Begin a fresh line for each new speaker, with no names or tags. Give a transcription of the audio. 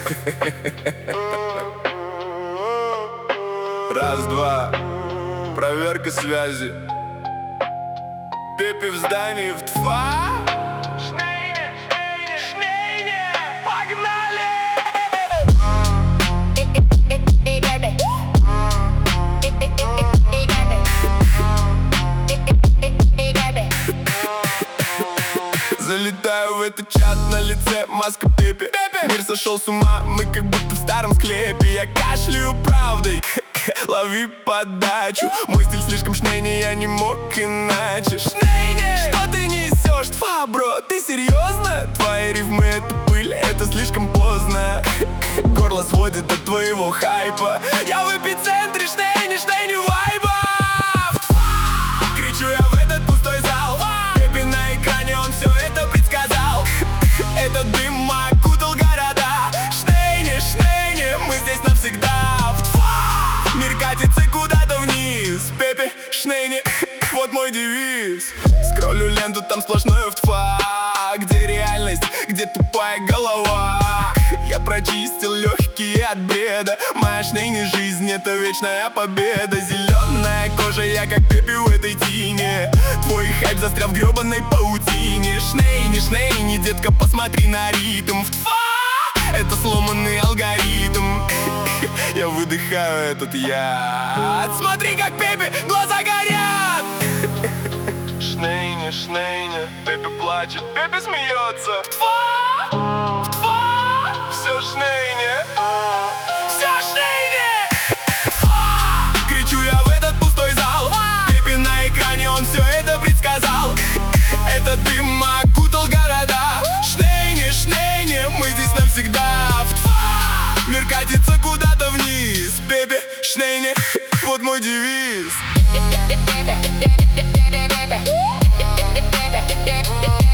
Раз, два, проверка связи. Пепе в здании в ТФА.
Погнали!
Залетаю в этот чат, на лице маска Пепе. Мир сошел с ума, мы как будто в старом склепе. Я кашляю правдой, лови подачу. Мой стиль слишком шнейни, я не мог иначе. Шнейни! Что ты несешь, ТФА, бро? Ты серьезно? Твои рифмы — это пыль, это слишком поздно. Горло сводит от твоего хайпа. Я в эпицентре шнейни, шнейни вайба. Кричу я в этот пустой зал. Пепе на экране, он все это предсказал. Этот дым окутал города. Шнейни, шнейни, мы здесь навсегда. Мир катится куда-то вниз. Пепе, шнейни, вот мой девиз. Скроллю ленту, там сплошное в ТФА. Где реальность, где тупая голова. Я прочистил легкие от бреда. Моя шнейни жизнь — это вечная победа. Зеленая кожа, я как Пепе в этой тине. Твой хайп застрял в гребаной паутине. Шнейни, шнейни, детка, посмотри на ритм. В ТФА это сломанный алгоритм. Я выдыхаю этот яд. Смотри, как Пепе, глаза горят. Шнейни, шнейни, Пепе плачет, Пепе смеется. ТФА, все шнейни, все шнейни. Кричу я в этот пустой зал. Пепе на экране, он все это предсказал. Этот дым окутал города. Шнейни, шнейни, мы здесь навсегда. Мир катится куда-то вниз. Пепе, шнейни, вот мой девиз.